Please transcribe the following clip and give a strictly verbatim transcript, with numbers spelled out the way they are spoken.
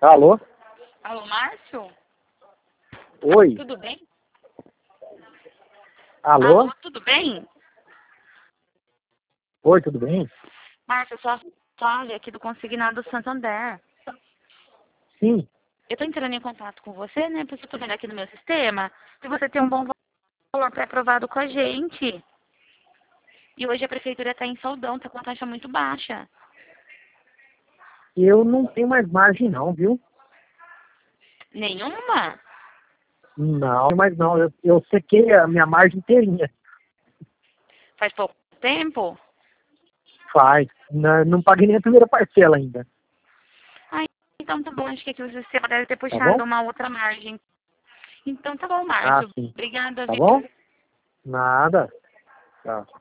Alô? Alô, Márcio? Oi? Tudo bem? Alô? Alô, tudo bem? Oi, tudo bem? Márcio, eu sou a Flávia aqui do Consignado Santander. Sim. Eu tô entrando em contato com você, né? Porque eu tô vendo aqui no meu sistema que você tem um bom valor pré-aprovado com a gente. E hoje a prefeitura tá em soldão, tá com uma taxa muito baixa. Eu não tenho mais margem não, viu? Nenhuma? Não, mas não. Eu, eu sequei a minha margem inteirinha. Faz pouco tempo? Faz. Não, não paguei nem a primeira parcela ainda. Ai, então tá bom. Acho que aqui o sistema deve ter Tá bom? puxado uma outra margem. Então tá bom, Ah, Márcio. sim. Obrigada, Tá viu? bom? Nada. Tá.